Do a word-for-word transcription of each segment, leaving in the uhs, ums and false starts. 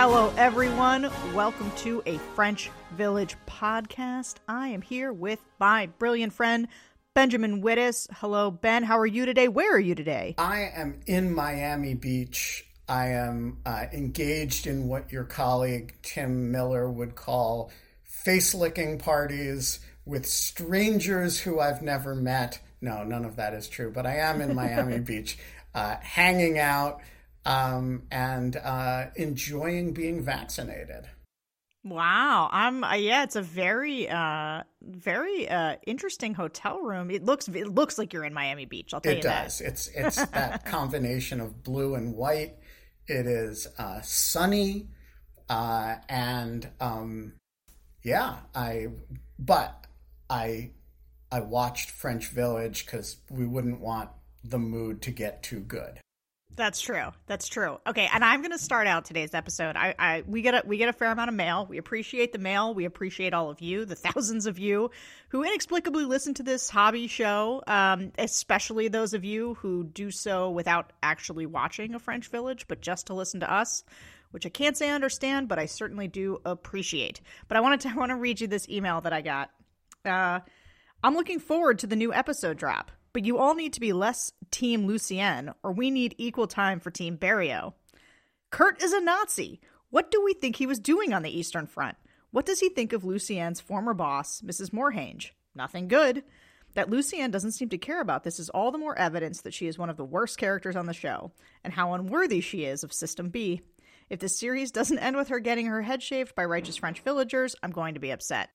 Hello, everyone. Welcome to a French Village podcast. I am here with my brilliant friend, Benjamin Wittes. Hello, Ben. How are you today? Where are you today? I am in Miami Beach. I am uh, engaged in what your colleague Tim Miller would call face-licking parties with strangers who I've never met. No, none of that is true, but I am in Miami Beach, uh, hanging out um, and uh, enjoying being vaccinated. Wow. I'm uh, yeah, it's a very uh very uh interesting hotel room. It looks it looks like you're in Miami Beach. I'll tell it you does. that. It's it's that combination of blue and white. It is uh sunny uh and um yeah, I but I I watched French Village cuz we wouldn't want the mood to get too good. That's true. That's true. Okay, and I'm going to start out today's episode. I, I we get a we get a fair amount of mail. We appreciate the mail. We appreciate all of you, the thousands of you who inexplicably listen to this hobby show. Um, especially those of you who do so without actually watching a French Village, but just to listen to us, which I can't say I understand, but I certainly do appreciate. But I wanted to I want to read you this email that I got. Uh, I'm looking forward to the new episode drop. But you all need to be less Team Lucien, or we need equal time for Team Barrio. Kurt is a Nazi. What do we think he was doing on the Eastern Front? What does he think of Lucien's former boss, Missus Morhange? Nothing good. That Lucien doesn't seem to care about this is all the more evidence that she is one of the worst characters on the show, and how unworthy she is of System B. If this series doesn't end with her getting her head shaved by righteous French villagers, I'm going to be upset.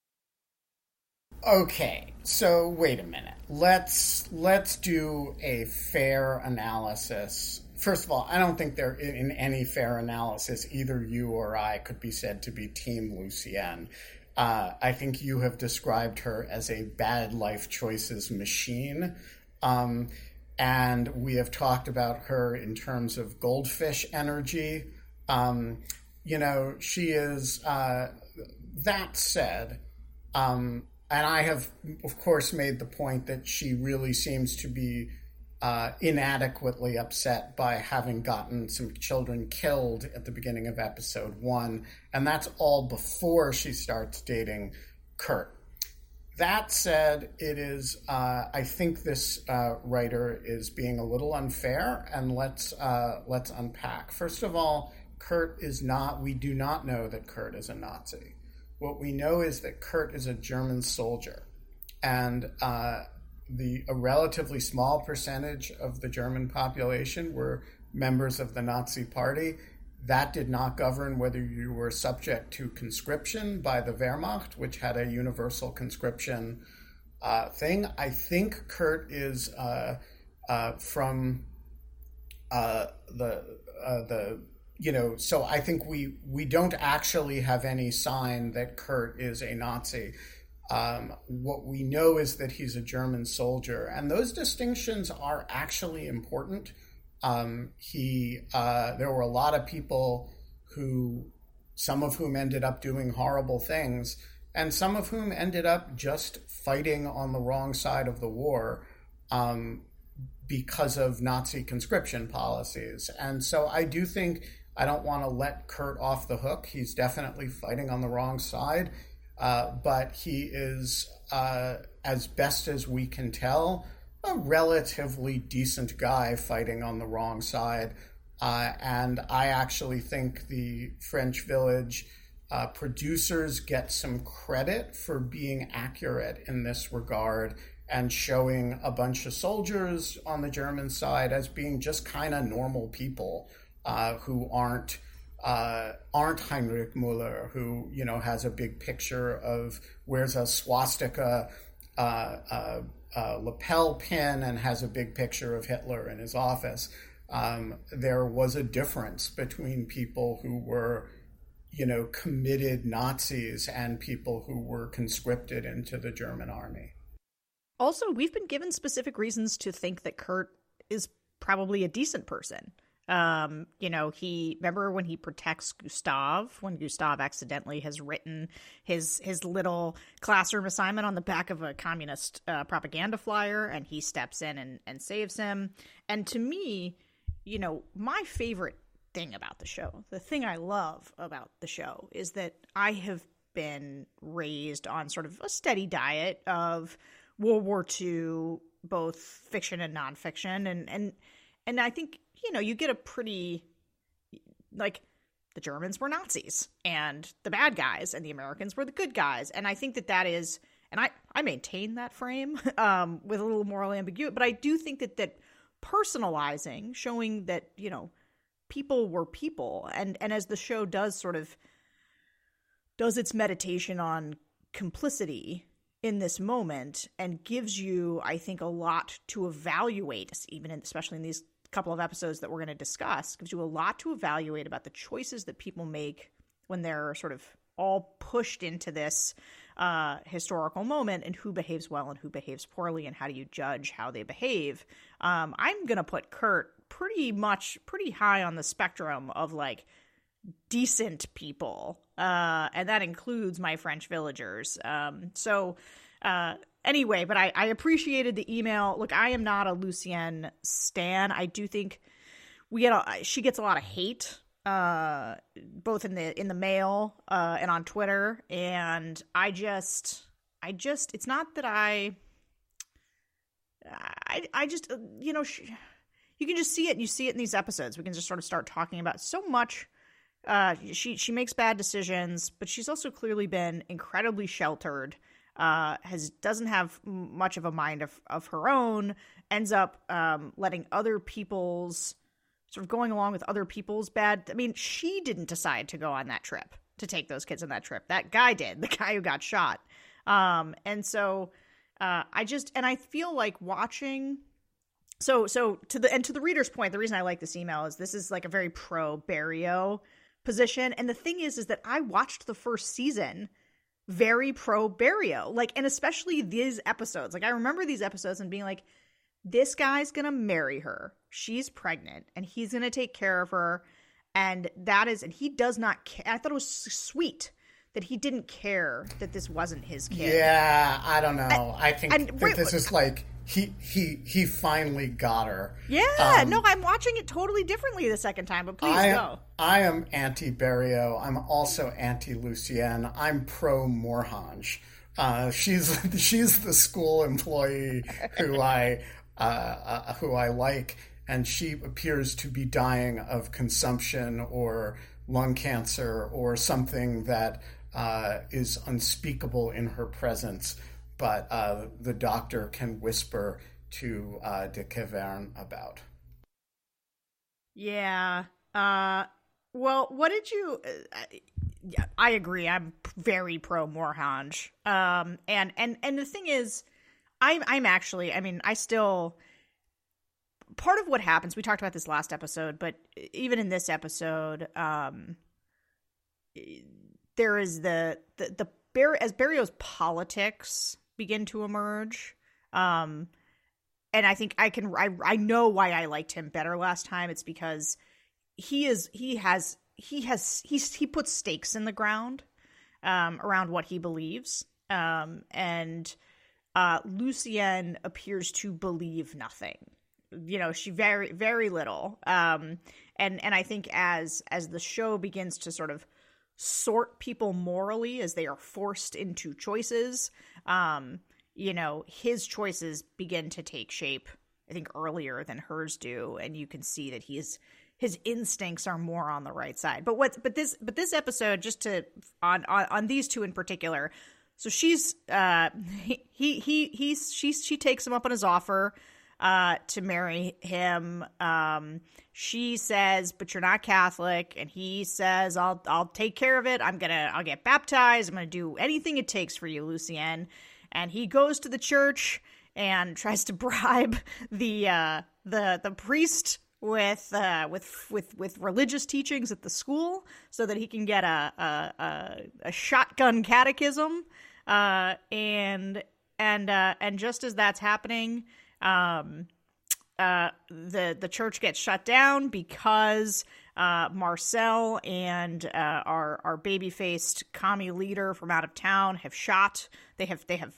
Okay, so wait a minute. Let's let's do a fair analysis. First of all, I don't think there in any fair analysis either you or I could be said to be Team Lucien. Uh, I think you have described her as a bad life choices machine, um, and we have talked about her in terms of goldfish energy. Um, you know, she is. Uh, that said. Um, And I have, of course, made the point that she really seems to be uh, inadequately upset by having gotten some children killed at the beginning of episode one. And that's all before she starts dating Kurt. That said, it is, uh, I think this uh, writer is being a little unfair, and let's uh, let's unpack. First of all, Kurt is not, we do not know that Kurt is a Nazi. What we know is that Kurt is a German soldier, and uh, the a relatively small percentage of the German population were members of the Nazi Party. That did not govern whether you were subject to conscription by the Wehrmacht, which had a universal conscription uh, thing. I think Kurt is uh, uh, from uh, the uh, the. You know, so I think we, we don't actually have any sign that Kurt is a Nazi. Um, what we know is that he's a German soldier, and those distinctions are actually important. Um, he, uh, there were a lot of people who, some of whom ended up doing horrible things, and some of whom ended up just fighting on the wrong side of the war um, because of Nazi conscription policies. And so I do think I don't want to let Kurt off the hook. He's definitely fighting on the wrong side, uh, but he is, uh, as best as we can tell, a relatively decent guy fighting on the wrong side. Uh, and I actually think the French Village uh, producers get some credit for being accurate in this regard and showing a bunch of soldiers on the German side as being just kind of normal people. Uh, who aren't uh, aren't Heinrich Müller, who you know has a big picture of wears a swastika uh, uh, uh, lapel pin and has a big picture of Hitler in his office. Um, there was a difference between people who were, you know, committed Nazis and people who were conscripted into the German army. Also, we've been given specific reasons to think that Kurt is probably a decent person. Um, you know, he, remember when he protects Gustav, when Gustav accidentally has written his, his little classroom assignment on the back of a communist uh, propaganda flyer, and he steps in and, and saves him. And to me, you know, my favorite thing about the show. The thing I love about the show is that I have been raised on sort of a steady diet of World War Two, both fiction and nonfiction, and and and I think, you know, you get a pretty, like, the Germans were Nazis and the bad guys, and the Americans were the good guys, and I think that that is, and I I maintain that frame um, with a little moral ambiguity, but I do think that that personalizing, showing that, you know, people were people, and and as the show does sort of does its meditation on complicity in this moment and gives you, I think, a lot to evaluate, even in, especially in these couple of episodes that we're going to discuss, gives you a lot to evaluate about the choices that people make when they're sort of all pushed into this uh, historical moment, and who behaves well and who behaves poorly, and how do you judge how they behave. Um, I'm going to put Kurt pretty much pretty high on the spectrum of, like, decent people, uh, and that includes my French villagers. Um, so uh, anyway, but I, I appreciated the email. Look, I am not a Lucienne stan. I do think we get a, she gets a lot of hate, uh, both in the in the mail uh, and on Twitter, and I just, I just, it's not that I, I, I just, you know, she, you can just see it. And you see it in these episodes. We can just sort of start talking about so much. Uh, she she makes bad decisions, but she's also clearly been incredibly sheltered. Uh, has doesn't have much of a mind of of her own. Ends up um, letting other people's sort of going along with other people's bad. I mean, she didn't decide to go on that trip, to take those kids on that trip. That guy did. The guy who got shot. Um, and so uh, I just and I feel like watching. So so to the and to the reader's point, the reason I like this email is this is like a very pro Barrio position. And the thing is, is that I watched the first season very pro Barrio, like, and especially these episodes. Like, I remember these episodes and being like, this guy's going to marry her. She's pregnant and he's going to take care of her. And that is, and he does not care. I thought it was sweet that he didn't care that this wasn't his kid. Yeah, I don't know. And, I think and, that wait, this is like, he he he finally got her. Yeah, um, no, I'm watching it totally differently the second time, but please I, go. I am anti-Barrio. I'm also anti-Lucienne. I'm pro-Morhange. Uh, she's she's the school employee who I uh, uh, who I like, and she appears to be dying of consumption or lung cancer or something that uh, is unspeakable in her presence. But uh, the doctor can whisper to uh, de Quevern about. Yeah. Uh, well, what did you? Uh, yeah, I agree. I'm very pro Morhange. Um, and and and the thing is, I'm I'm actually. I mean, I still. Part of what happens. We talked about this last episode, but even in this episode, um, there is the the the Bar- as Barrio's politics begin to emerge. Um, and I think I can, I, I know why I liked him better last time. It's because he is, he has, he has, he's, he puts stakes in the ground, um, around what he believes. Um, and, uh, Lucienne appears to believe nothing, you know, she very, very little. Um, and, and I think as, as the show begins to sort of sort people morally as they are forced into choices, um, you know, his choices begin to take shape, I think, earlier than hers do, and you can see that he's his instincts are more on the right side. But what, but this, but this episode, just to on on, on these two in particular, so she's uh he he he he's she she takes him up on his offer uh to marry him. Um, she says, "But you're not Catholic," and he says, "I'll I'll take care of it. I'm gonna I'll get baptized. I'm gonna do anything it takes for you, Lucienne." And he goes to the church and tries to bribe the uh, the the priest with uh, with with with religious teachings at the school, so that he can get a a, a, a shotgun catechism. Uh, and and uh, and just as that's happening, um, uh, the the church gets shut down because uh, Marcel and uh, our our baby faced commie leader from out of town have shot. They have they have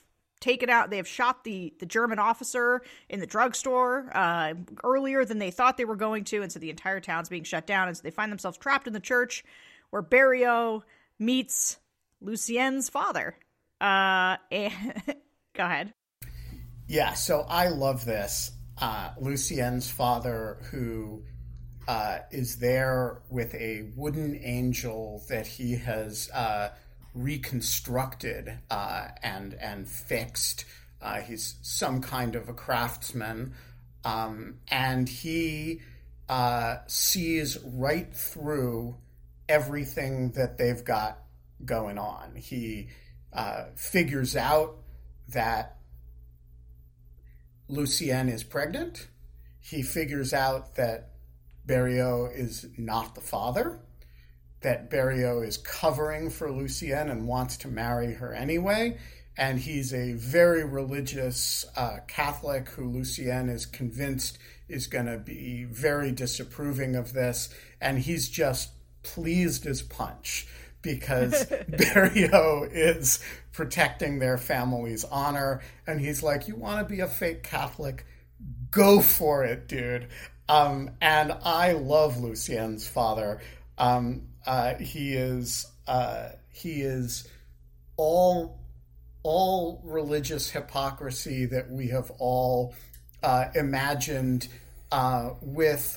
taken out, they have shot the, the German officer in the drugstore uh, earlier than they thought they were going to. And so the entire town's being shut down. And so they find themselves trapped in the church where Barrio meets Lucien's father. Uh, and go ahead. Yeah, so I love this. Uh, Lucien's father, who uh, is there with a wooden angel that he has uh, reconstructed uh, and and fixed. Uh, he's some kind of a craftsman, um, and he uh, sees right through everything that they've got going on. He uh, figures out that Lucien is pregnant. He figures out that Barrio is not the father, that Barrio is covering for Lucien and wants to marry her anyway. And he's a very religious uh, Catholic who Lucien is convinced is going to be very disapproving of this. And he's just pleased as punch because Barrio is protecting their family's honor. And he's like, you want to be a fake Catholic? Go for it, dude. Um, and I love Lucien's father. Um, uh, he is uh, he is all all religious hypocrisy that we have all uh, imagined uh, with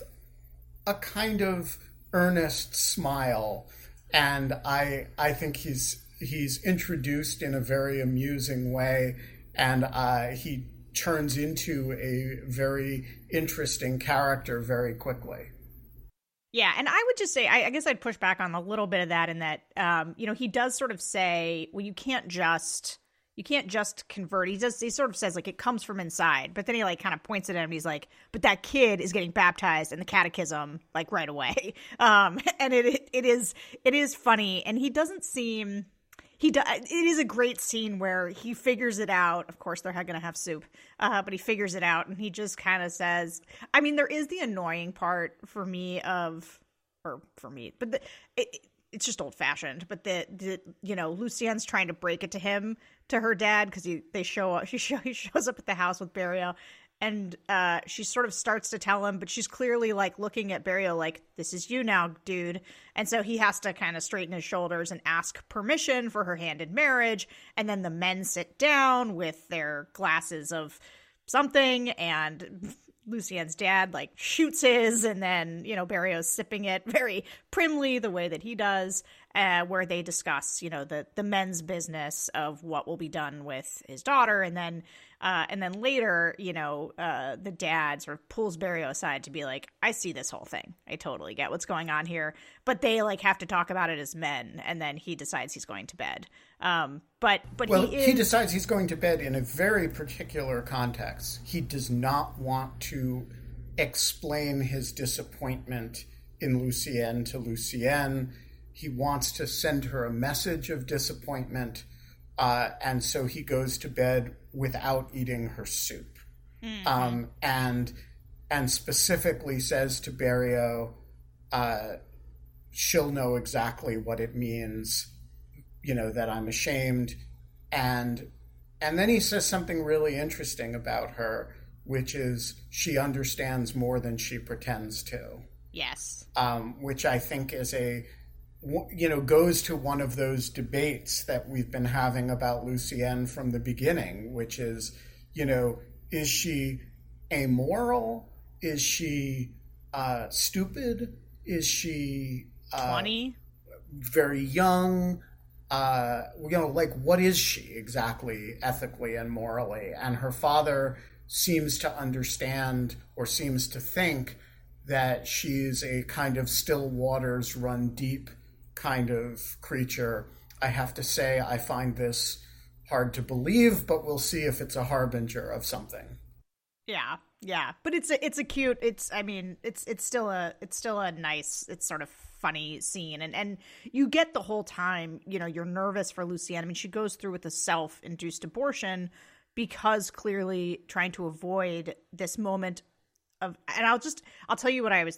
a kind of earnest smile. And I I think he's he's introduced in a very amusing way, and uh, he turns into a very interesting character very quickly. Yeah, and I would just say, I, I guess I'd push back on a little bit of that in that, um, you know, he does sort of say, well, you can't just, you can't just convert. He does, he sort of says, like, it comes from inside. But then he, like, kind of points at him and he's like, but that kid is getting baptized in the catechism, like, right away. Um, and it it is, it is funny. And he doesn't seem... He does, it is a great scene where he figures it out. Of course, they're going to have soup, uh, but he figures it out, and he just kind of says, I mean, there is the annoying part for me of, or for me, but the, it, it's just old-fashioned, but the, the, you know, Lucien's trying to break it to him, to her dad, because he, they show up, she show, he shows up at the house with Barrio, and uh, she sort of starts to tell him, but she's clearly, like, looking at Barrio like, this is you now, dude. And so he has to kind of straighten his shoulders and ask permission for her hand in marriage. And then the men sit down with their glasses of something, and Lucien's dad, like, shoots his, and then, you know, Barrio's sipping it very primly the way that he does, uh, where they discuss, you know, the, the men's business of what will be done with his daughter. And then Uh, and then later, you know, uh, the dad sort of pulls Barrio aside to be like, I see this whole thing. I totally get what's going on here. But they, like, have to talk about it as men. And then he decides he's going to bed. Um, but but well, he, is... he decides he's going to bed in a very particular context. He does not want to explain his disappointment in Lucien to Lucien. He wants to send her a message of disappointment. Uh, and so he goes to bed without eating her soup, mm-hmm. um, and and specifically says to Barrio, uh, she'll know exactly what it means, you know, that I'm ashamed, and and then he says something really interesting about her, which is she understands more than she pretends to. Yes, um, which I think is a you know, goes to one of those debates that we've been having about Lucien from the beginning, which is, you know, is she amoral? Is she uh, stupid? Is she uh, twenty? Very young? Uh, you know, like, what is she exactly ethically and morally? And her father seems to understand or seems to think that she's a kind of still waters run deep kind of creature. I have to say, I find this hard to believe, but we'll see if it's a harbinger of something. Yeah, yeah, but it's a it's a cute. It's I mean, it's it's still a it's still a nice. It's sort of funny scene, and and you get the whole time. You know, you're nervous for Lucien. I mean, she goes through with a self-induced abortion because clearly trying to avoid this moment of. And I'll just I'll tell you what I was.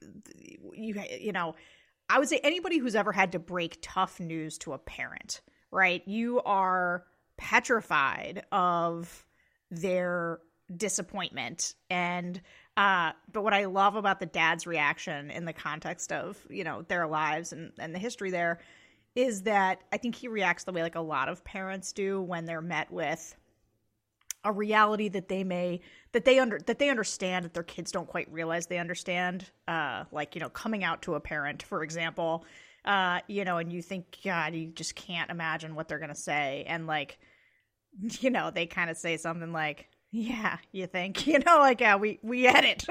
You you know. I would say anybody who's ever had to break tough news to a parent, right? You are petrified of their disappointment. And uh but what I love about the dad's reaction in the context of, you know, their lives and, and the history there is that I think he reacts the way like a lot of parents do when they're met with a reality that they may that they under that they understand that their kids don't quite realize they understand, uh like, you know, coming out to a parent, for example, uh you know, and you think, God, you just can't imagine what they're gonna say, and like, you know, they kind of say something like, yeah, you think, you know, like, yeah, we we had it.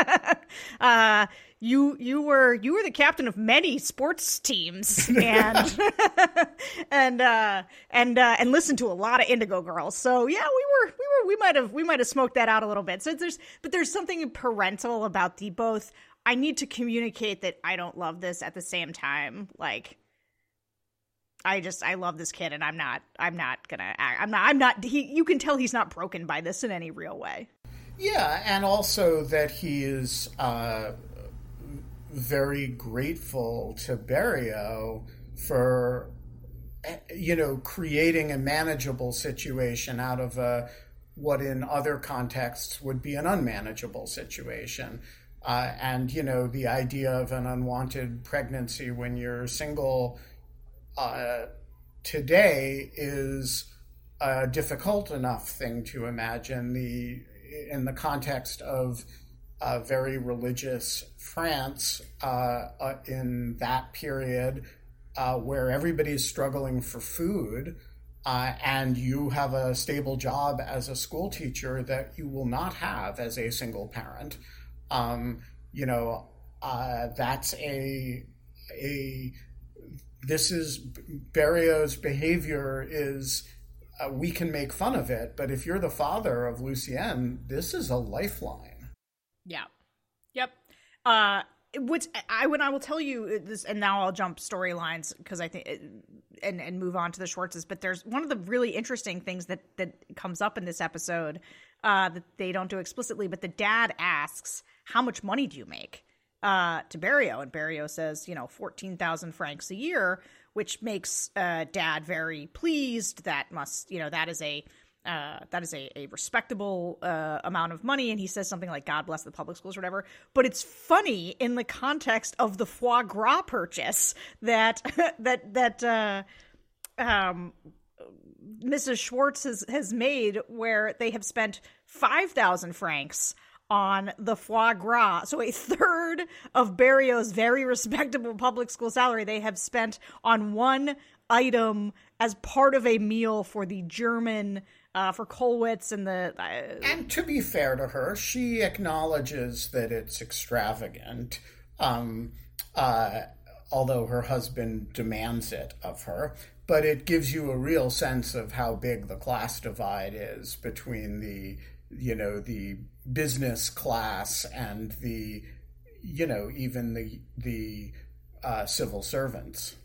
uh you you were you were the captain of many sports teams, and and uh and uh and listened to a lot of Indigo Girls. So yeah, we were we were we might have we might have smoked that out a little bit. So there's but there's something parental about the both. I need to communicate that I don't love this, at the same time, like, I just, I love this kid, and I'm not, I'm not gonna, act, I'm not, I'm not, he, you can tell he's not broken by this in any real way. Yeah, and also that he is uh, very grateful to Berio for, you know, creating a manageable situation out of a, what in other contexts would be an unmanageable situation. Uh, and, you know, the idea of an unwanted pregnancy when you're single Uh, today is a difficult enough thing to imagine. The in the context of uh, very religious France uh, uh, in that period, uh, where everybody's struggling for food, uh, and you have a stable job as a school teacher that you will not have as a single parent. Um, you know, uh, that's a a This is Berio's behavior is, uh, we can make fun of it, but if you're the father of Lucienne, this is a lifeline. Yeah. Yep. Uh, which I, when I will tell you this, and now I'll jump storylines because I think, and, and move on to the Schwartzes, but there's one of the really interesting things that, that comes up in this episode, uh, that they don't do explicitly, but the dad asks, how much money do you make? Uh, to Berio, and Berio says, you know, fourteen thousand francs a year, which makes uh, Dad very pleased. That must, you know, that is a uh, that is a, a respectable uh, amount of money. And he says something like, God bless the public schools or whatever. But it's funny in the context of the foie gras purchase that that that uh, um, Missus Schwartz has, has made, where they have spent five thousand francs on the foie gras. So a third of Berio's very respectable public school salary they have spent on one item as part of a meal for the German, uh, for Kollwitz and the... Uh, and to be fair to her, she acknowledges that it's extravagant, um, uh, although her husband demands it of her. But it gives you a real sense of how big the class divide is between the, you know, the business class and the, you know, even the the uh, civil servants.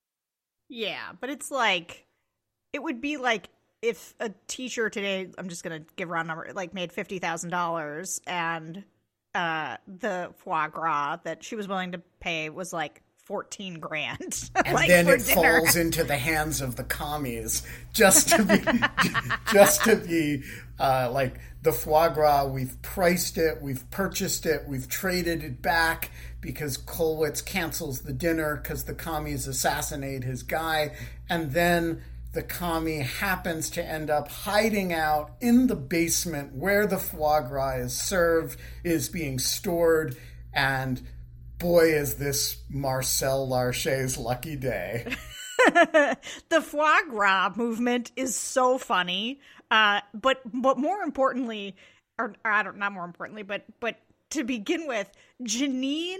Yeah, but it's like, it would be like if a teacher today, I'm just going to give a round number, like made fifty thousand dollars, and uh, the foie gras that she was willing to pay was like fourteen grand. And like then it dinner. falls into the hands of the commies just to be, just to be uh, like, the foie gras, we've priced it, we've purchased it, we've traded it back because Kollwitz cancels the dinner because the commies assassinate his guy. And then the commie happens to end up hiding out in the basement where the foie gras is served, is being stored, and boy, is this Marcel Larcher's lucky day. The foie gras movement is so funny. Uh, but but more importantly, or, or I don't not more importantly, but but to begin with, Janine,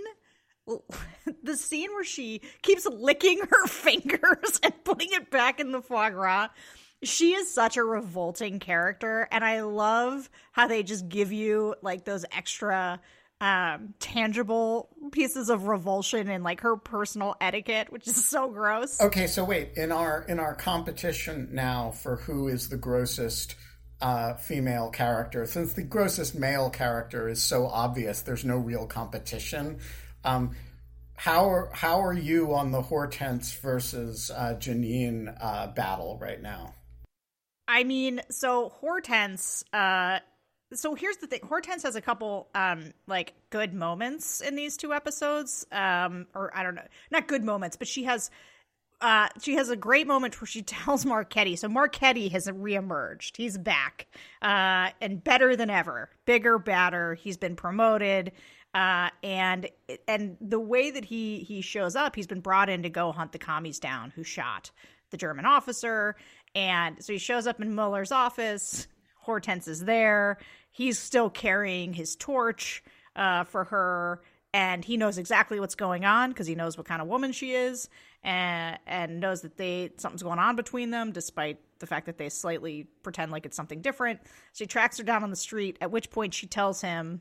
the scene where she keeps licking her fingers and putting it back in the foie gras, she is such a revolting character, and I love how they just give you like those extra um, tangible pieces of revulsion and like her personal etiquette, which is so gross. Okay, so wait, in our in our competition now for who is the grossest uh, female character, since the grossest male character is so obvious, there's no real competition. Um, how are how are you on the Hortense versus uh, Janine uh, battle right now? I mean, so Hortense, uh, so here's the thing. Hortense has a couple, um, like, good moments in these two episodes. Um, or I don't know, not good moments, but she has, uh, she has a great moment where she tells Marchetti. So Marchetti has reemerged. He's back, uh, and better than ever. Bigger, badder. He's been promoted. Uh, and, and the way that he, he shows up, he's been brought in to go hunt the commies down who shot the German officer. And so he shows up in Mueller's office. Hortense is there. He's still carrying his torch uh, for her, and he knows exactly what's going on because he knows what kind of woman she is, and and knows that they something's going on between them, despite the fact that they slightly pretend like it's something different. So he tracks her down on the street, at which point she tells him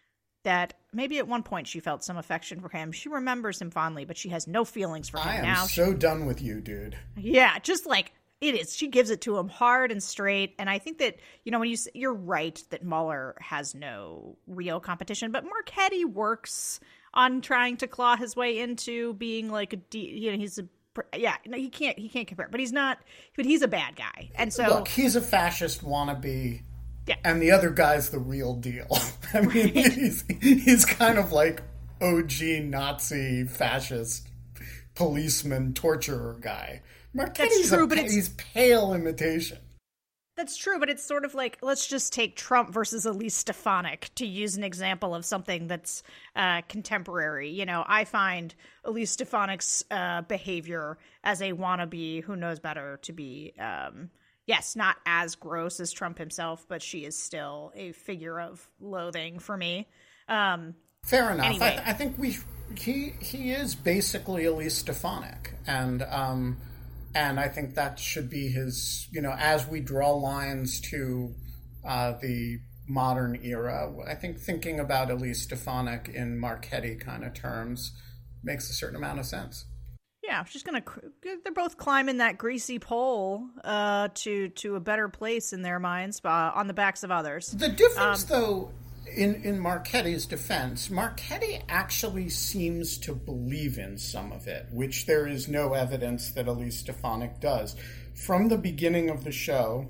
that maybe at one point she felt some affection for him. She remembers him fondly, but she has no feelings for him I am now. so she, done with you, dude. Yeah, just like... It is. She gives it to him hard and straight. And I think that, you know, when you, you're right that Mueller has no real competition, but Marchetti works on trying to claw his way into being like a, you know, he's a, yeah, no, he can't, he can't compare, but he's not, but he's a bad guy. And so. Look, he's a fascist wannabe. Yeah. And the other guy's the real deal. I mean, right. he's, he's kind of like O G Nazi fascist policeman torturer guy. Marchetti's true, a, but it's, he's pale imitation. That's true, but it's sort of like, let's just take Trump versus Elise Stefanik to use an example of something that's uh, contemporary. You know, I find Elise Stefanik's uh, behavior as a wannabe who knows better to be, um, yes, not as gross as Trump himself, but she is still a figure of loathing for me. Um, Fair enough. Anyway. I, th- I think we he he is basically Elise Stefanik, and um, and I think that should be his. You know, as we draw lines to uh, the modern era, I think thinking about Elise Stefanik in Marchetti kind of terms makes a certain amount of sense. Yeah, she's gonna. They're both climbing that greasy pole uh, to to a better place in their minds uh, on the backs of others. The difference, um, though. In in Marchetti's defense, Marchetti actually seems to believe in some of it, which there is no evidence that Elise Stefanik does. From the beginning of the show,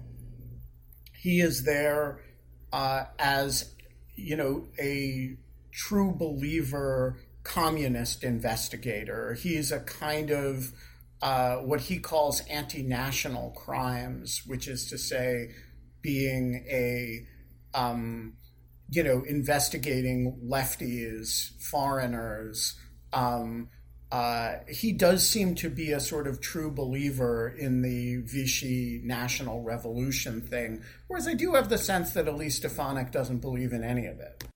he is there uh, as, you know, a true believer communist investigator. He's a kind of uh, what he calls anti-national crimes, which is to say being a... Um, you know, investigating lefties, foreigners. Um, uh, he does seem to be a sort of true believer in the Vichy national revolution thing, whereas I do have the sense that Elise Stefanik doesn't believe in any of it.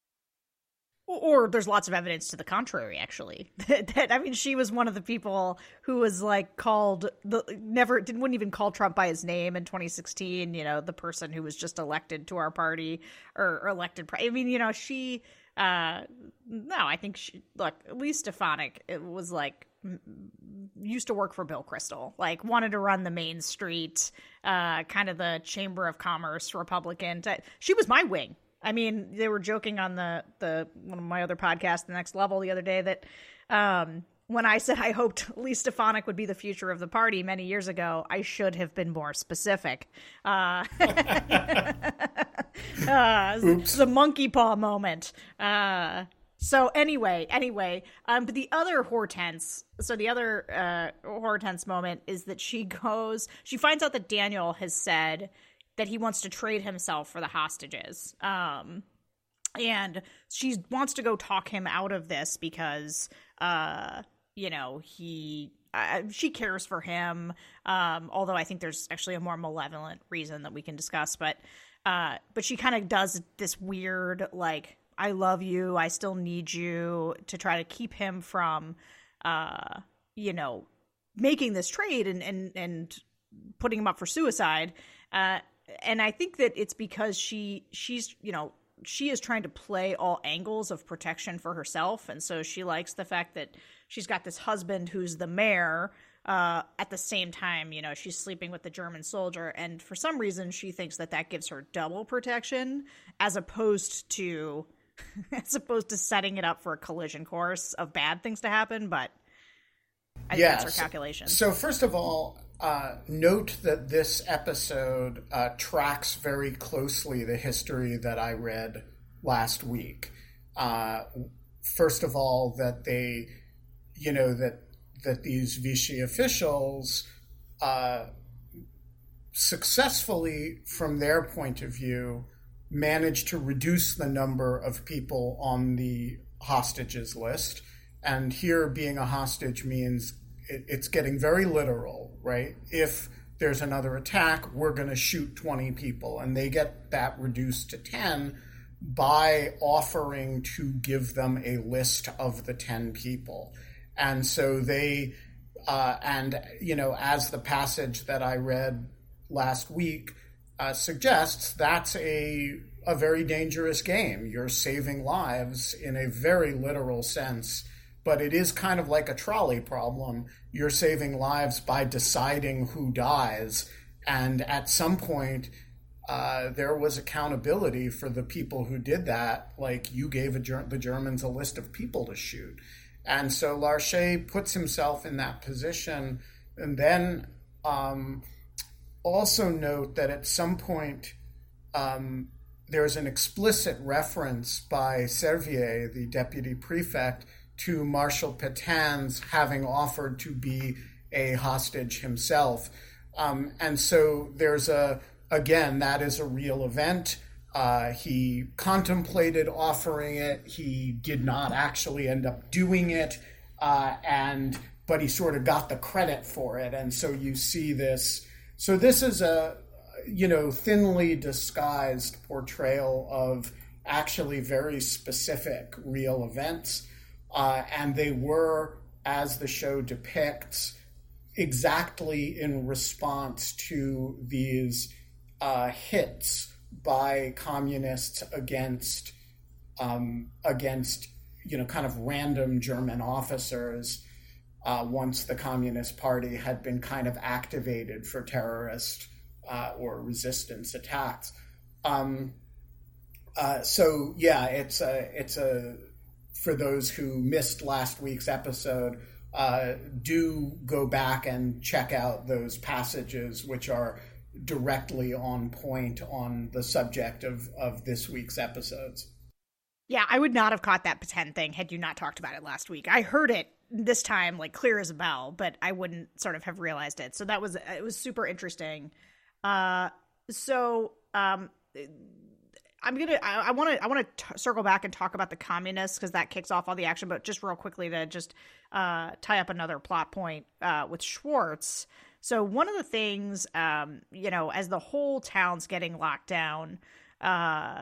Or there's lots of evidence to the contrary, actually. that, that I mean, she was one of the people who was like called the never didn't wouldn't even call Trump by his name in twenty sixteen. You know, the person who was just elected to our party or, or elected. I mean, you know, she. Uh, no, I think she look. Elise Stefanik it was like used to work for Bill Kristol, like wanted to run the Main Street, uh, kind of the Chamber of Commerce Republican. She was my wing. I mean, they were joking on the, the one of my other podcasts, The Next Level, the other day that um, when I said I hoped Elise Stefanik would be the future of the party many years ago, I should have been more specific. Uh, uh, the monkey paw moment. Uh, so anyway, anyway, um, but the other Hortense, so the other uh, Hortense moment is that she goes, she finds out that Daniel has said that he wants to trade himself for the hostages. Um, and she wants to go talk him out of this because, uh, you know, he, uh, she cares for him. Um, although I think there's actually a more malevolent reason that we can discuss, but, uh, but she kind of does this weird, like, I love you, I still need you, to try to keep him from, uh, you know, making this trade and, and, and putting him up for suicide. Uh, And I think that it's because she she's, you know, she is trying to play all angles of protection for herself. And so she likes the fact that she's got this husband who's the mayor. Uh, at the same time, you know, she's sleeping with the German soldier. And for some reason, she thinks that that gives her double protection as opposed to as opposed to setting it up for a collision course of bad things to happen. But I think yeah, that's her calculation. So, so first of all, uh, note that this episode uh, tracks very closely the history that I read last week. Uh, first of all, that they, you know, that that these Vichy officials uh, successfully, from their point of view, managed to reduce the number of people on the hostages list. And here, being a hostage means it, it's getting very literal, right? If there's another attack, we're going to shoot twenty people. And they get that reduced to ten by offering to give them a list of the ten people. And so they, uh, and, you know, as the passage that I read last week uh, suggests, that's a a very dangerous game. You're saving lives in a very literal sense, but it is kind of like a trolley problem. You're saving lives by deciding who dies, and at some point, uh, there was accountability for the people who did that. Like, you gave a Ger- the Germans a list of people to shoot. And so Larcher puts himself in that position. And then um, also note that at some point, um, there's an explicit reference by Servier, the deputy prefect, to Marshal Pétain's having offered to be a hostage himself. Um, and so there's a, again, that is a real event. Uh, he contemplated offering it. He did not actually end up doing it. Uh, and, but he sort of got the credit for it. And so you see this. So this is a, you know, thinly disguised portrayal of actually very specific real events. Uh, and they were, as the show depicts, exactly in response to these uh, hits by communists against, um, against, you know, kind of random German officers uh, once the Communist Party had been kind of activated for terrorist uh, or resistance attacks. Um, uh, so, yeah, it's a, it's a, for those who missed last week's episode, uh, do go back and check out those passages, which are directly on point on the subject of, of this week's episodes. Yeah, I would not have caught that Pétain thing had you not talked about it last week. I heard it this time, like, clear as a bell, but I wouldn't sort of have realized it. So that was, it was super interesting. Uh, so, um, I'm gonna. I want to. I want to circle back and talk about the communists because that kicks off all the action. But just real quickly to just uh, tie up another plot point uh, with Schwartz. So one of the things, um, you know, as the whole town's getting locked down, uh,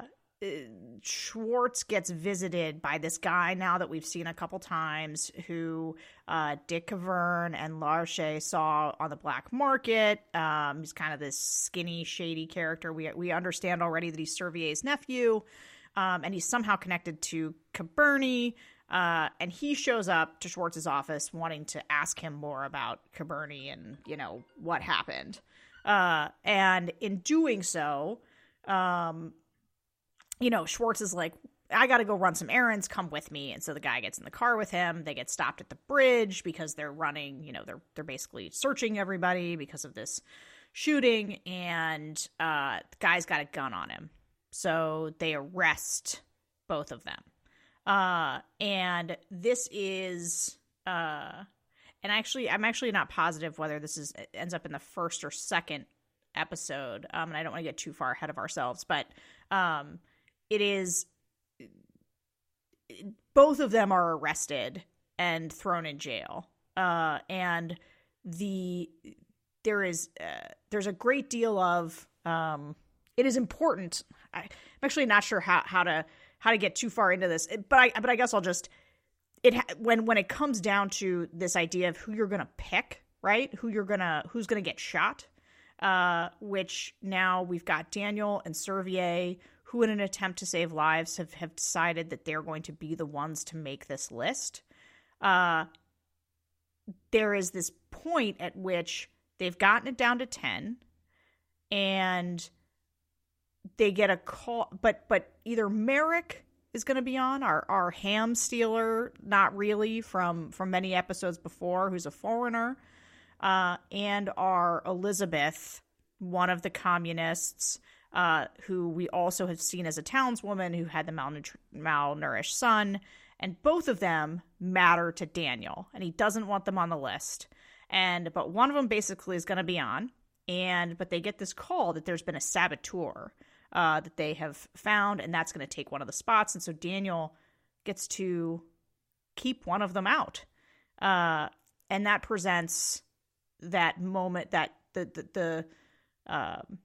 Schwartz gets visited by this guy now that we've seen a couple times, who uh, Dick Cavern and Larcher saw on the black market. Um, he's kind of this skinny, shady character. We we understand already that he's Servier's nephew, um, and he's somehow connected to Caberny. Uh, and he shows up to Schwartz's office wanting to ask him more about Caberny and, you know, what happened. Uh, and in doing so, um, you know, Schwartz is like, I got to go run some errands. Come with me. And so the guy gets in the car with him. They get stopped at the bridge because they're running, you know, they're, they're basically searching everybody because of this shooting. And, uh, the guy's got a gun on him. So they arrest both of them. Uh, and this is, uh, and actually, I'm actually not positive whether this is, ends up in the first or second episode. Um, and I don't want to get too far ahead of ourselves, but, um, it is, both of them are arrested and thrown in jail. Uh, and the, there is, uh, there's a great deal of, um, it is important. I, I'm actually not sure how, how to, how to get too far into this, but I, but I guess I'll just, it, when, when it comes down to this idea of who you're going to pick, right? Who you're going to, who's going to get shot, uh, which now we've got Daniel and Servier, who in an attempt to save lives have, have decided that they're going to be the ones to make this list. Uh, there is this point at which they've gotten it down to ten, and they get a call, but but either Merrick is going to be on, our, our ham stealer, not really, from, from many episodes before, who's a foreigner, uh, and our Elizabeth, one of the communists, uh, who we also have seen as a townswoman who had the malnutri- malnourished son. And both of them matter to Daniel, and he doesn't want them on the list. And but one of them basically is going to be on, and but they get this call that there's been a saboteur uh, that they have found, and that's going to take one of the spots. And so Daniel gets to keep one of them out, uh, and that presents that moment that the the, the um,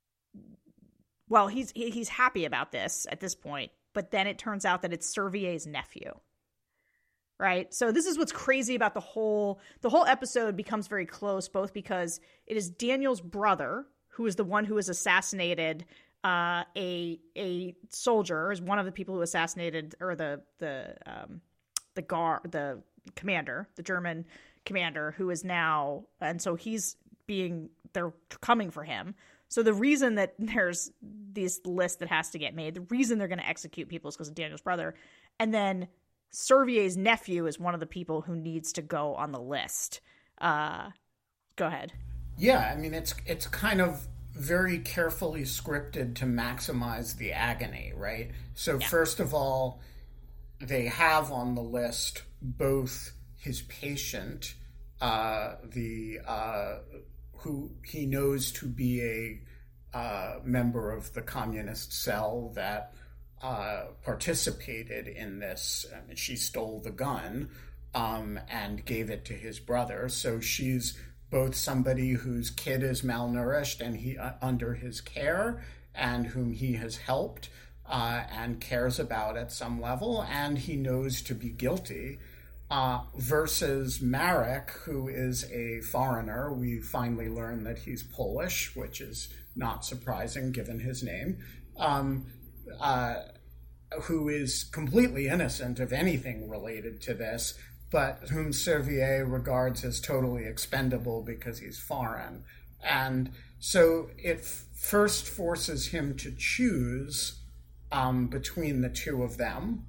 well, he's he, he's happy about this at this point. But then it turns out that it's Servier's nephew, right? So this is what's crazy about the whole, the whole episode becomes very close, both because it is Daniel's brother, who is the one who has assassinated uh, a a soldier, is one of the people who assassinated, or the, the, um, the guard, the commander, the German commander, who is now, and so he's being, they're coming for him. So the reason that there's this list that has to get made, the reason they're going to execute people is because of Daniel's brother. And then Servier's nephew is one of the people who needs to go on the list. Uh, go ahead. Yeah, I mean, it's it's kind of very carefully scripted to maximize the agony, right? So yeah. First of all, they have on the list both his patient, uh, the... Uh, who he knows to be a uh, member of the communist cell that uh, participated in this. I mean, she stole the gun um, and gave it to his brother. So she's both somebody whose kid is malnourished and he uh, under his care, and whom he has helped uh, and cares about at some level, and he knows to be guilty. Uh, versus Marek, who is a foreigner. We finally learn that he's Polish, which is not surprising given his name, um, uh, who is completely innocent of anything related to this, but whom Servier regards as totally expendable because he's foreign. And so it f- first forces him to choose um, between the two of them.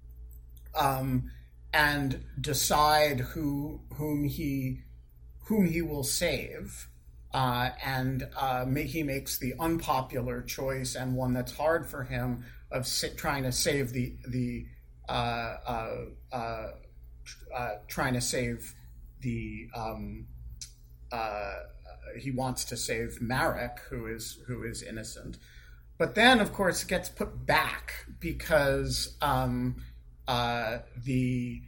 Um, and decide who whom he whom he will save, uh, and uh, may, he makes the unpopular choice and one that's hard for him of sa- trying to save the the uh, uh, uh, uh, trying to save the um, uh, he wants to save Marek, who is who is innocent, but then of course it gets put back because. Um, Uh, the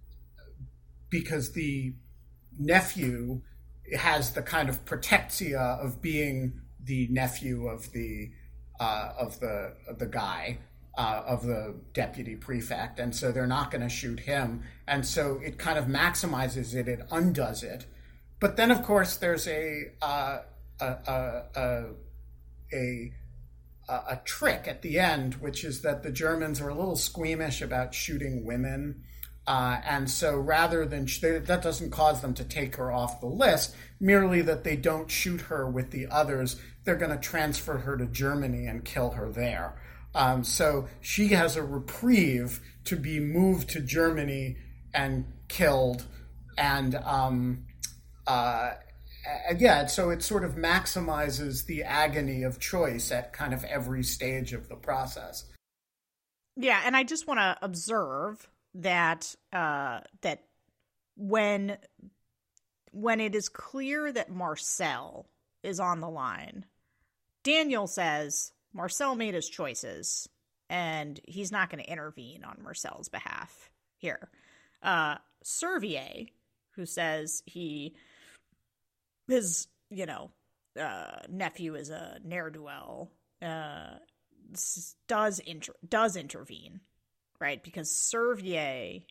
because the nephew has the kind of protectia of being the nephew of the uh, of the of the guy uh, of the deputy prefect, and so they're not going to shoot him, and so it kind of maximizes it, it undoes it, but then of course there's a uh, a a, a, a a trick at the end, which is that the Germans are a little squeamish about shooting women. Uh, and so rather than, sh- they, that doesn't cause them to take her off the list, merely that they don't shoot her with the others. They're going to transfer her to Germany and kill her there. Um, so she has a reprieve to be moved to Germany and killed. And, um, uh, Again, so it sort of maximizes the agony of choice at kind of every stage of the process. Yeah, and I just want to observe that uh, that when when it is clear that Marcel is on the line, Daniel says Marcel made his choices, and he's not going to intervene on Marcel's behalf here. Uh, Servier, who says he... his, you know, uh, nephew is a ne'er-do-well, uh, does inter- does intervene, right? Because Servier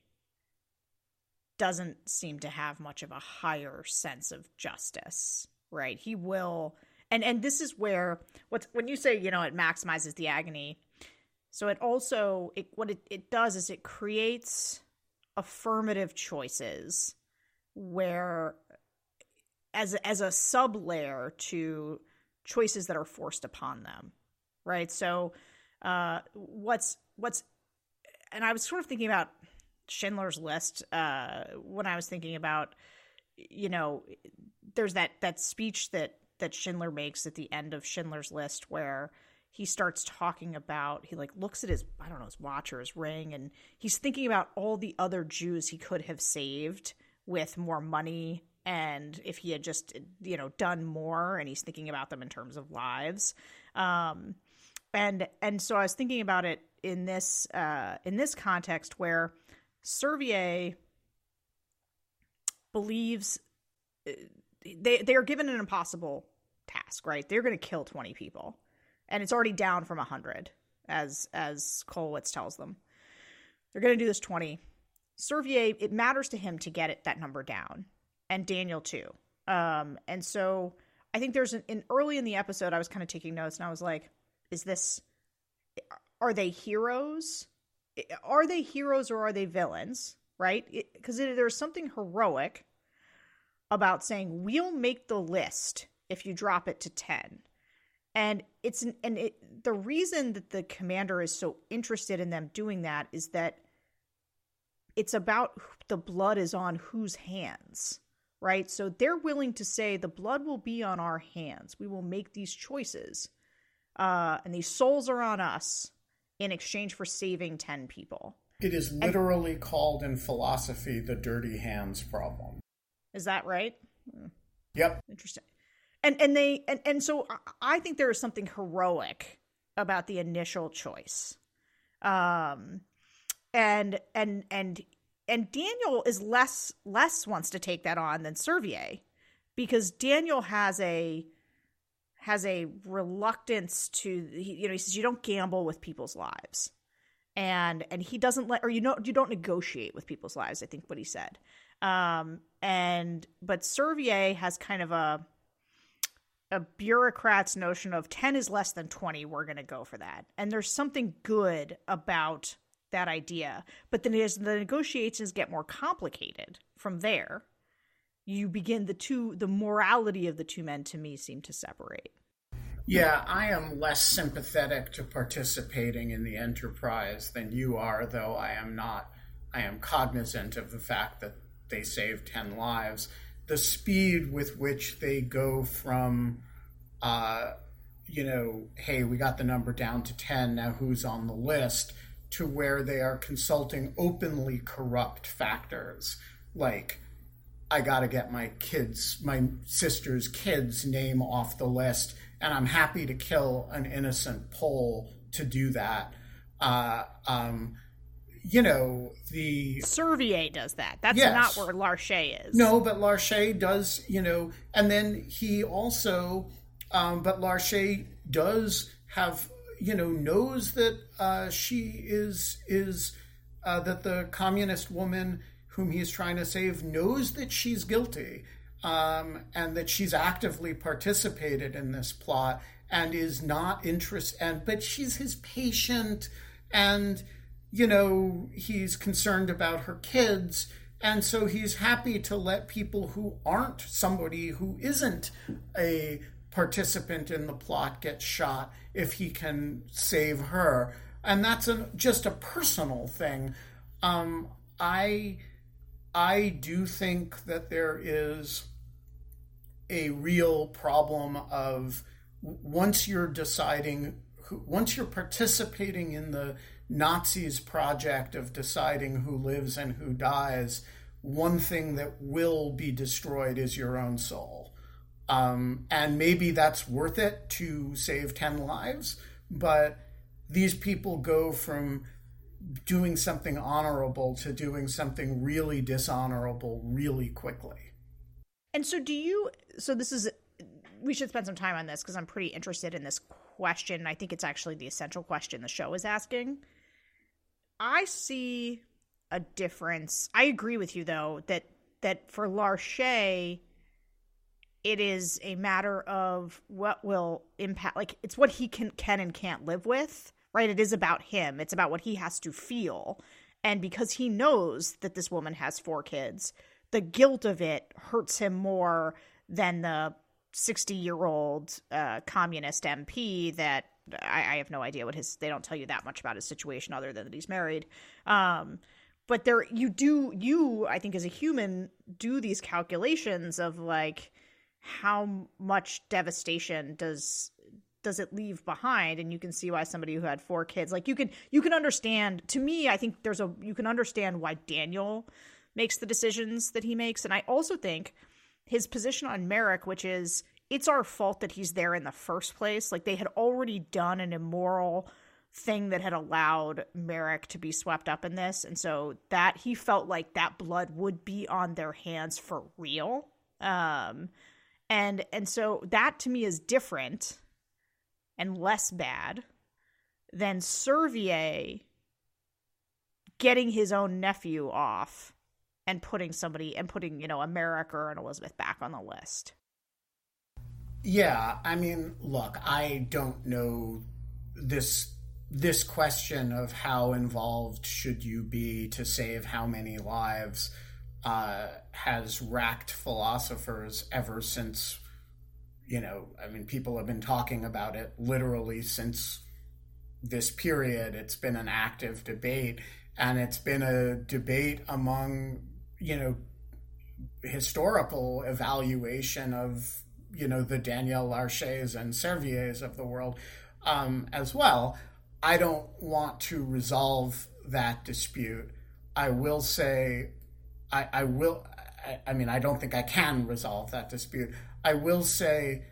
doesn't seem to have much of a higher sense of justice, right? He will, and and this is where what's when you say, you know, it maximizes the agony. So it also it what it, it does is it creates affirmative choices where. as as a sub-layer to choices that are forced upon them, right? So uh, what's, what's, and I was sort of thinking about Schindler's List uh, when I was thinking about you know, there's that, that speech that, that Schindler makes at the end of Schindler's List where he starts talking about, he like looks at his, I don't know, his watch or his ring, and he's thinking about all the other Jews he could have saved with more money, and if he had just, you know, done more, and he's thinking about them in terms of lives. Um, and, and so I was thinking about it in this, uh, in this context where Servier believes they, they are given an impossible task, right? They're going to kill twenty people. And it's already down from one hundred, as as Kollwitz tells them. They're going to do this twenty. Servier, it matters to him to get it that number down. And Daniel, too. Um, and so I think there's an, in early in the episode, I was kind of taking notes, and I was like, is this, are they heroes? Are they heroes or are they villains? Right? Because there's something heroic about saying, we'll make the list if you drop it to ten. And it's an, and it, the reason that the commander is so interested in them doing that is that it's about the blood is on whose hands, right? So they're willing to say the blood will be on our hands. We will make these choices, uh, and these souls are on us in exchange for saving ten people. It is literally and, called in philosophy the dirty hands problem. Is that right? Yep. Interesting. And and they and, and so I think there is something heroic about the initial choice, um, and and and and Daniel is less less wants to take that on than Servier, because Daniel has a has a reluctance to, you know, he says you don't gamble with people's lives, and and he doesn't let, or you know you don't negotiate with people's lives, I think what he said, um, and but Servier has kind of a a bureaucrat's notion of ten is less than twenty, we're going to go for that. And there's something good about that idea. But then as the negotiations get more complicated from there, you begin the two, the morality of the two men to me seem to separate. Yeah, I am less sympathetic to participating in the enterprise than you are, though I am not. I am cognizant of the fact that they saved ten lives. The speed with which they go from, uh, you know, hey, we got the number down to ten, now who's on the list, to where they are consulting openly corrupt factors, like, I got to get my kids, my sister's kids' name off the list, and I'm happy to kill an innocent Pole to do that. Uh, um, you know, the... Servier does that. That's yes. not where Larcher is. No, but Larcher does, you know, and then he also, um, but Larcher does have, you know, knows that uh, she is, is uh, that the communist woman whom he's trying to save knows that she's guilty, um, and that she's actively participated in this plot and is not interested, and but she's his patient, and you know, he's concerned about her kids, and so he's happy to let people who aren't somebody who isn't a participant in the plot get shot if he can save her. And that's a, just a personal thing. Um, I, I do think that there is a real problem of once you're deciding, who, once you're participating in the Nazis' project of deciding who lives and who dies, one thing that will be destroyed is your own soul. Um, and maybe that's worth it to save ten lives, but these people go from doing something honorable to doing something really dishonorable really quickly. And so do you, so this is, we should spend some time on this because I'm pretty interested in this question. I think it's actually the essential question the show is asking. I see a difference. I agree with you, though, that that for Larcher, it is a matter of what will impact, like, it's what he can can and can't live with, right? It is about him. It's about what he has to feel. And because he knows that this woman has four kids, the guilt of it hurts him more than the sixty-year-old uh, communist M P that I, I have no idea what his, they don't tell you that much about his situation other than that he's married. Um, but there, you do, you, I think as a human, do these calculations of like, how much devastation does does it leave behind? And you can see why somebody who had four kids, like you can you can understand. To me, I think there's a you can understand why Daniel makes the decisions that he makes. And I also think his position on Merrick, which is it's our fault that he's there in the first place. Like they had already done an immoral thing that had allowed Merrick to be swept up in this. And so that he felt like that blood would be on their hands for real. Um, and, and so that to me is different and less bad than Servier getting his own nephew off and putting somebody and putting, you know, a Merrick or an Elizabeth back on the list. Yeah, I mean, look, I don't know this this question of how involved should you be to save how many lives uh, has racked philosophers ever since, you know, I mean, people have been talking about it literally since this period. It's been an active debate, and it's been a debate among, you know, historical evaluation of, you know, the Daniel Larchers and Serviers of the world um, as well. I don't want to resolve that dispute. I will say, I, I will, I, I mean, I don't think I can resolve that dispute. I will say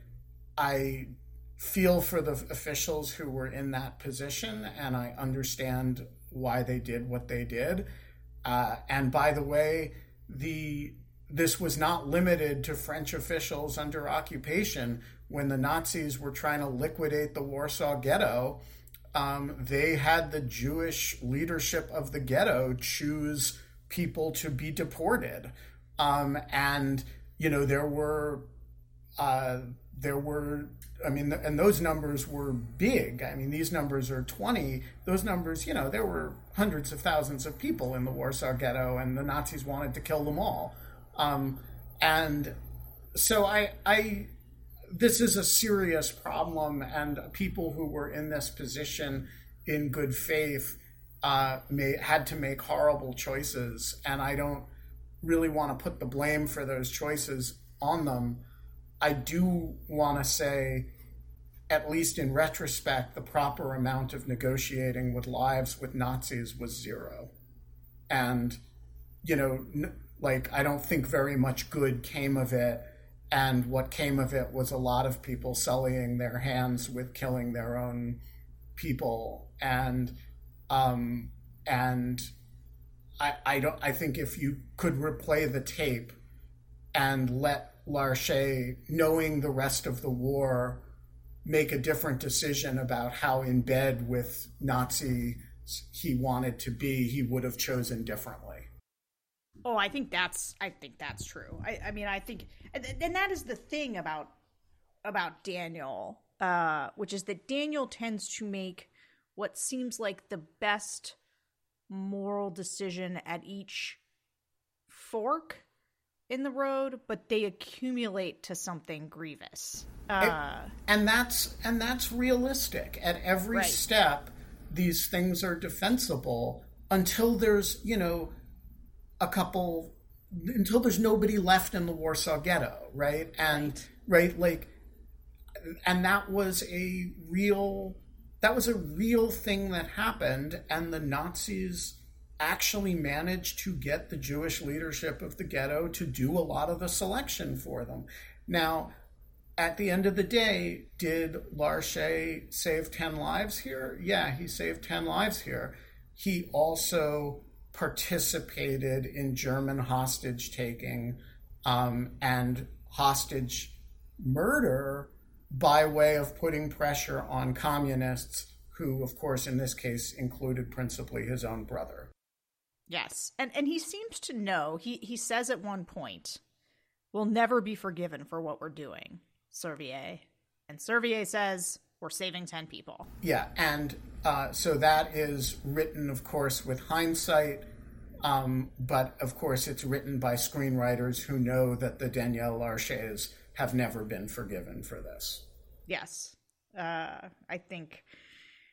I feel for the officials who were in that position, and I understand why they did what they did. Uh, and by the way, the this was not limited to French officials under occupation. When the Nazis were trying to liquidate the Warsaw Ghetto, um, they had the Jewish leadership of the ghetto choose people to be deported. Um, and, you know, there were, uh, there were, I mean, and those numbers were big. I mean, these numbers are twenty. Those numbers, you know, there were hundreds of thousands of people in the Warsaw Ghetto, and the Nazis wanted to kill them all. Um, and so I, I, this is a serious problem, and people who were in this position in good faith uh, may, had to make horrible choices. And I don't really want to put the blame for those choices on them. I do want to say, at least in retrospect, the proper amount of negotiating with lives with Nazis was zero. And, you know, n- like, I don't think very much good came of it. And what came of it was a lot of people sullying their hands with killing their own people. And, um, and I, I don't, I think if you could replay the tape and let Larcher, knowing the rest of the war, make a different decision about how in bed with Nazis he wanted to be, he would have chosen differently. Oh, I think that's I think that's true. I, I mean, I think, and, and that is the thing about about Daniel, uh, which is that Daniel tends to make what seems like the best moral decision at each fork in the road, but they accumulate to something grievous. Uh, and, and that's and that's realistic. At every right. step, these things are defensible until there's, you know, a couple, until there's nobody left in the Warsaw Ghetto, right? And right. right, like, and that was a real, that was a real thing that happened, and the Nazis actually managed to get the Jewish leadership of the ghetto to do a lot of the selection for them. Now, at the end of the day, did Larcher save ten lives here? Yeah, he saved ten lives here. He also participated in German hostage taking um, and hostage murder by way of putting pressure on communists who, of course, in this case, included principally his own brother. Yes. And and he seems to know, he, he says at one point, we'll never be forgiven for what we're doing, Servier. And Servier says, we're saving ten people. Yeah, and uh, so that is written, of course, with hindsight, um, but of course it's written by screenwriters who know that the Daniel Larchers have never been forgiven for this. Yes. Uh, I think...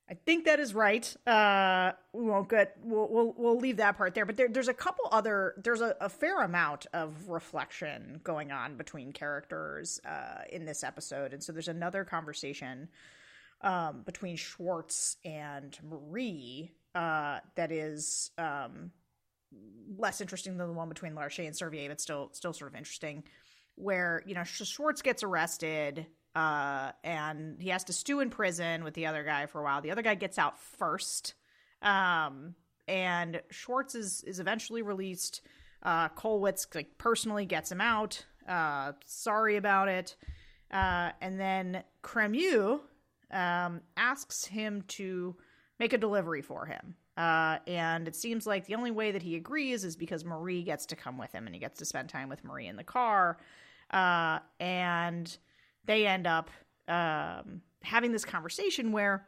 I think that is right. Uh, we won't get. We'll we'll, we'll leave that part there. But there, there's a couple other. There's a, a fair amount of reflection going on between characters uh, in this episode, and so there's another conversation um, between Schwartz and Marie uh, that is um, less interesting than the one between Larcher and Servier, but still still sort of interesting. Where you know Schwartz gets arrested. Uh, and he has to stew in prison with the other guy for a while. The other guy gets out first. Um, and Schwartz is, is eventually released. Uh, Kollwitz like personally gets him out. Uh, sorry about it. Uh, and then Cremieux, um, asks him to make a delivery for him. Uh, and it seems like the only way that he agrees is because Marie gets to come with him and he gets to spend time with Marie in the car. Uh, and they end up um, having this conversation where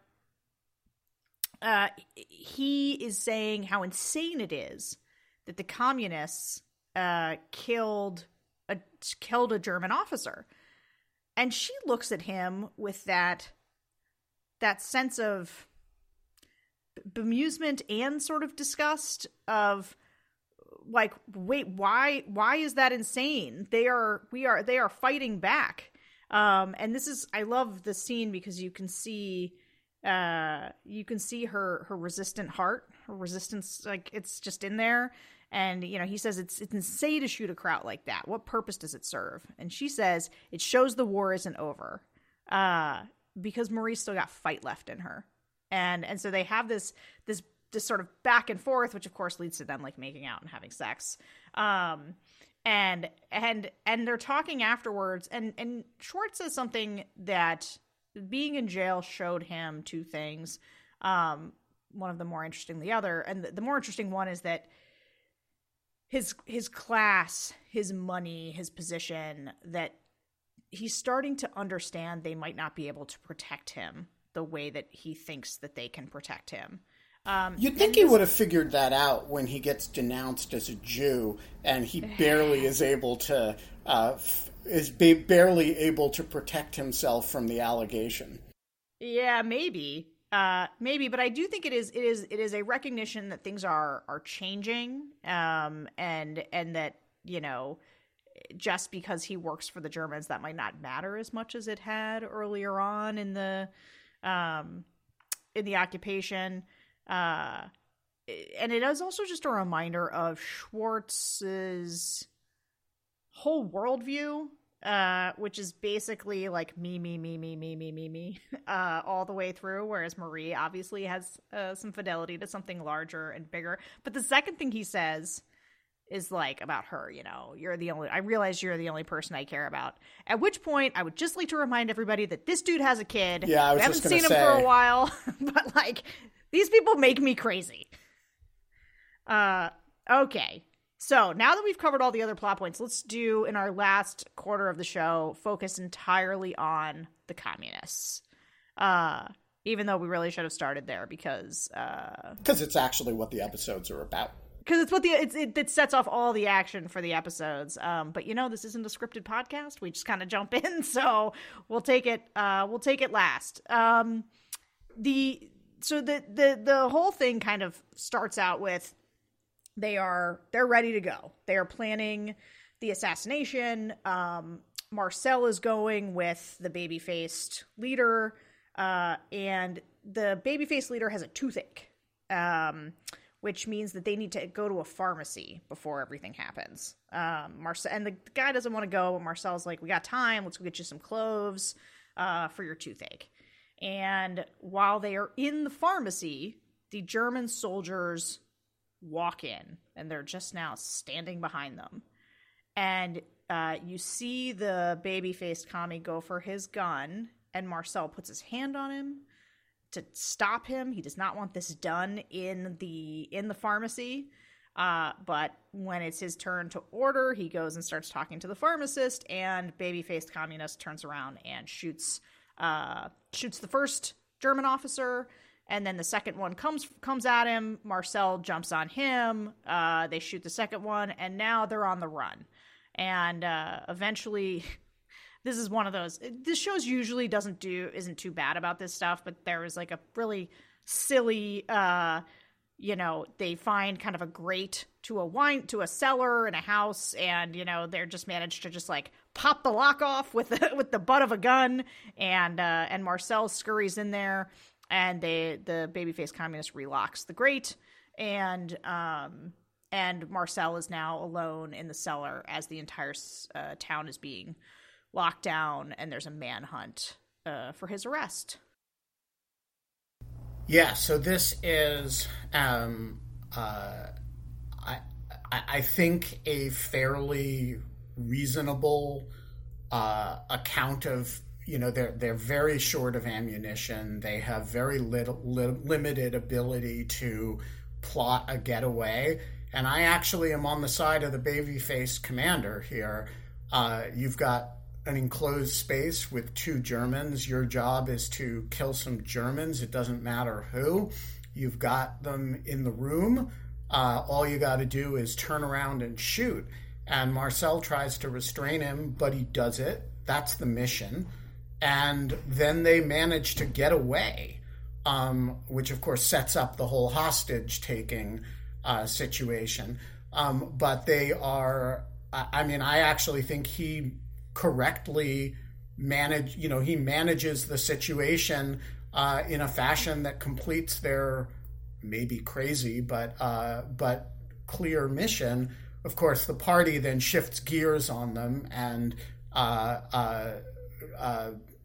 uh, he is saying how insane it is that the communists uh, killed a killed a German officer, and she looks at him with that that sense of bemusement and sort of disgust of like, wait, why why is that insane? They are we are they are fighting back. Um, and this is, I love the scene because you can see, uh, you can see her, her resistant heart, her resistance, like it's just in there. And, you know, he says it's, it's insane to shoot a crowd like that. What purpose does it serve? And she says it shows the war isn't over, uh, because Marie still got fight left in her. And, and so they have this, this, this sort of back and forth, which of course leads to them like making out and having sex. Um, And and and they're talking afterwards, and, and Schwartz says something that being in jail showed him two things. Um, one of them more interesting than the other, and the, the more interesting one is that his his class, his money, his position, that he's starting to understand they might not be able to protect him the way that he thinks that they can protect him. Um, You'd think he would have figured that out when he gets denounced as a Jew, and he barely is able to uh, f- is ba- barely able to protect himself from the allegation. Yeah, maybe, uh, maybe, but I do think it is it is it is a recognition that things are are changing, um, and and that you know just because he works for the Germans, that might not matter as much as it had earlier on in the um, in the occupation. Uh, and it is also just a reminder of Schwartz's whole worldview, uh, which is basically like me, me, me, me, me, me, me, me, uh, all the way through. Whereas Marie obviously has uh, some fidelity to something larger and bigger. But the second thing he says is like about her, you know, you're the only, I realize you're the only person I care about. At which point I would just like to remind everybody that this dude has a kid. Yeah, I was we haven't just gonna seen say. him for a while, but like, these people make me crazy. Uh, okay. So now that we've covered all the other plot points, let's do, in our last quarter of the show, focus entirely on the communists. Uh, even though we really should have started there because... Because uh, it's actually what the episodes are about. Because it's what the it's, it, it sets off all the action for the episodes. Um, but you know, this isn't a scripted podcast. We just kind of jump in, so we'll take it. Uh, we'll take it last. Um, the... So the, the the whole thing kind of starts out with they are they're ready to go. They are planning the assassination. Um, Marcel is going with the baby-faced leader, uh, and the baby-faced leader has a toothache, um, which means that they need to go to a pharmacy before everything happens. Um, Marcel and the guy doesn't want to go, but Marcel's like, "We got time. Let's go get you some cloves uh, for your toothache." And while they are in the pharmacy, the German soldiers walk in, and they're just now standing behind them. And uh, you see the baby-faced commie go for his gun, and Marcel puts his hand on him to stop him. He does not want this done in the in the pharmacy. Uh, but when it's his turn to order, he goes and starts talking to the pharmacist, and baby-faced communist turns around and shoots uh, shoots the first German officer, and then the second one comes comes at him. Marcel jumps on him. Uh, they shoot the second one, and now they're on the run. And uh, eventually, this is one of those. This show's usually doesn't do isn't too bad about this stuff, but there was like a really silly, uh, you know, they find kind of a grate to a wine, to a cellar in a house. And, you know, they're just managed to just like pop the lock off with the, with the butt of a gun. And, uh, and Marcel scurries in there, and they, the babyface communist relocks the grate. And, um, and Marcel is now alone in the cellar as the entire uh, town is being locked down, and there's a manhunt uh, for his arrest. Yeah, so this is, um, uh, I, I think, a fairly reasonable uh, account of, you know, they're they're very short of ammunition. They have very little li- limited ability to plot a getaway. And I actually am on the side of the baby-faced commander here. Uh, you've got an enclosed space with two Germans. Your job is to kill some Germans. It doesn't matter who. You've got them in the room. Uh, all you got to do is turn around and shoot. And Marcel tries to restrain him, but he does it. That's the mission. And then they manage to get away, um, which, of course, sets up the whole hostage-taking uh, situation. Um, but they are... I mean, I actually think he correctly manage, you know, he manages the situation uh, in a fashion that completes their maybe crazy, but uh, but clear mission. Of course, the party then shifts gears on them, and uh, uh, uh,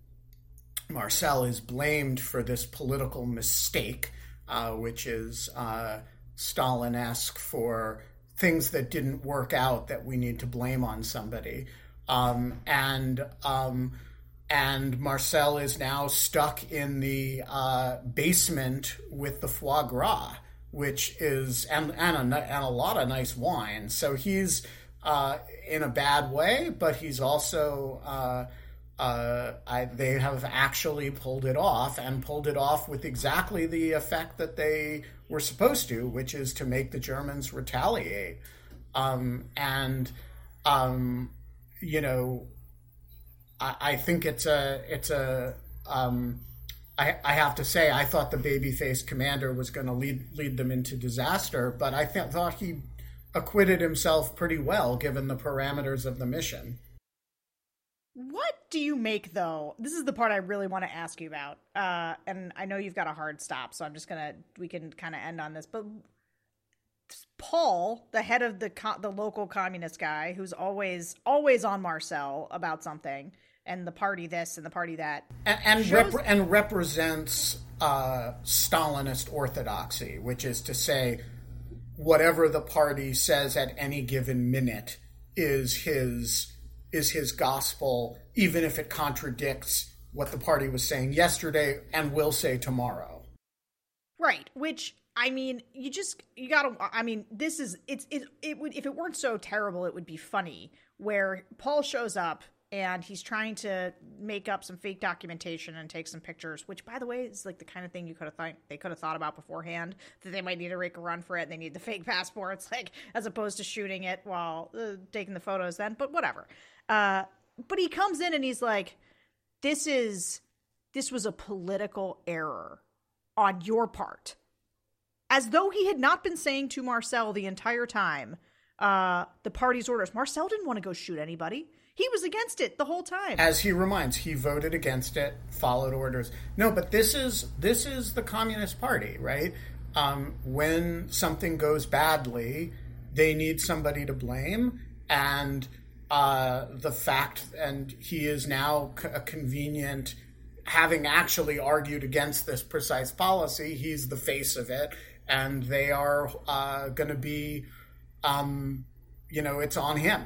Marcel is blamed for this political mistake, uh, which is uh, Stalin-esque for things that didn't work out that we need to blame on somebody. Um, and um, and Marcel is now stuck in the uh, basement with the foie gras, which is, and, and, a, and a lot of nice wine. So he's uh, in a bad way, but he's also, uh, uh, I, they have actually pulled it off, and pulled it off with exactly the effect that they were supposed to, which is to make the Germans retaliate. Um, and, um, you know, I, I think it's a, it's a, um, I, I have to say, I thought the baby-faced commander was going to lead lead them into disaster, but I th- thought he acquitted himself pretty well given the parameters of the mission. What do you make, though? This is the part I really want to ask you about. Uh, and I know you've got a hard stop, so I'm just going to, we can kind of end on this. But Paul, the head of the co- the local communist guy, who's always, always on Marcel about something, and the party this and the party that. And, and, shows- rep- and represents uh, Stalinist orthodoxy, which is to say, whatever the party says at any given minute is his is his gospel, even if it contradicts what the party was saying yesterday and will say tomorrow. Right, which, I mean, you just, you gotta, I mean, this is, it's, it, it would, if it weren't so terrible, it would be funny, where Paul shows up and he's trying to make up some fake documentation and take some pictures, which, by the way, is like the kind of thing you could have thought, they could have thought about beforehand, that they might need to make a run for it and they need the fake passports, like, as opposed to shooting it while uh, taking the photos then, but whatever. Uh, but he comes in and he's like, this is, this was a political error on your part. As though he had not been saying to Marcel the entire time, uh, the party's orders. Marcel didn't want to go shoot anybody. He was against it the whole time. As he reminds, he voted against it, followed orders. No, but this is this is the Communist Party, right? Um, when something goes badly, they need somebody to blame, and uh, the fact, and he is now a convenient, having actually argued against this precise policy, he's the face of it, and they are uh, going to be, um, you know, it's on him.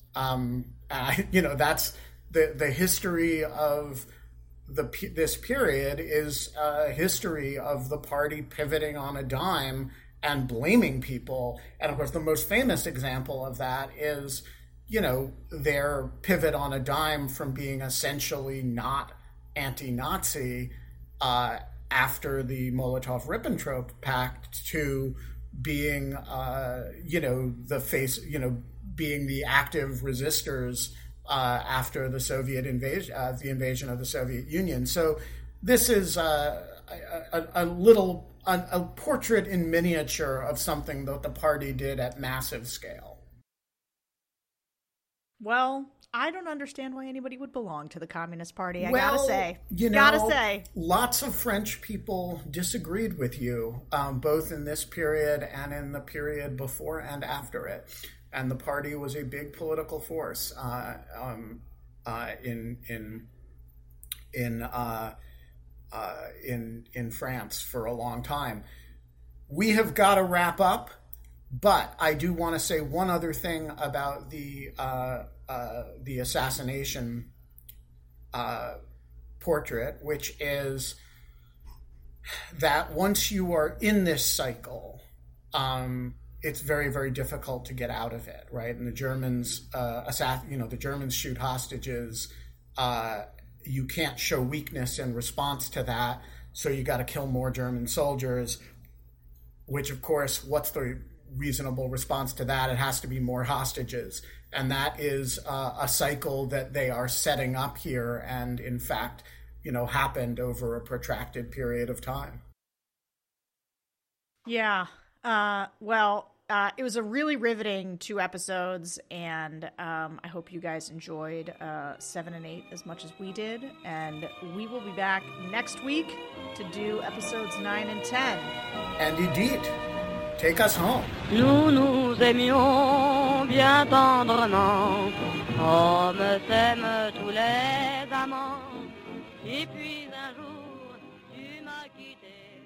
Um, uh, you know, that's the the history of the this period is a history of the party pivoting on a dime and blaming people. And of course, the most famous example of that is, you know, their pivot on a dime from being essentially not anti-Nazi uh, after the Molotov-Ribbentrop Pact to being, uh, you know, the face, you know, being the active resistors uh, after the Soviet invasion, uh, the invasion of the Soviet Union. So this is, uh, a, a, a little a, a portrait in miniature of something that the party did at massive scale. Well, I don't understand why anybody would belong to the Communist Party. I well, gotta say, you know, gotta say, lots of French people disagreed with you, um, both in this period and in the period before and after it. And the party was a big political force uh, um, uh, in in in uh, uh, in in France for a long time. We have got to wrap up. But I do want to say one other thing about the uh, uh, the assassination uh, portrait, which is that once you are in this cycle, um, it's very, very difficult to get out of it, right? And the Germans, uh, assass- you know, the Germans shoot hostages. Uh, you can't show weakness in response to that, so you got to kill more German soldiers. Which, of course, what's the reasonable response to that? It has to be more hostages, and that is uh, a cycle that they are setting up here, and in fact, you know, happened over a protracted period of time. Yeah. Uh, well, uh, it was a really riveting two episodes, and um, I hope you guys enjoyed uh, seven and eight as much as we did. And we will be back next week to do episodes nine and ten. And indeed, take us home. Nous nous aimions bien tendrement, comme s'aiment tous les amants. Et puis un jour, tu m'as quitté.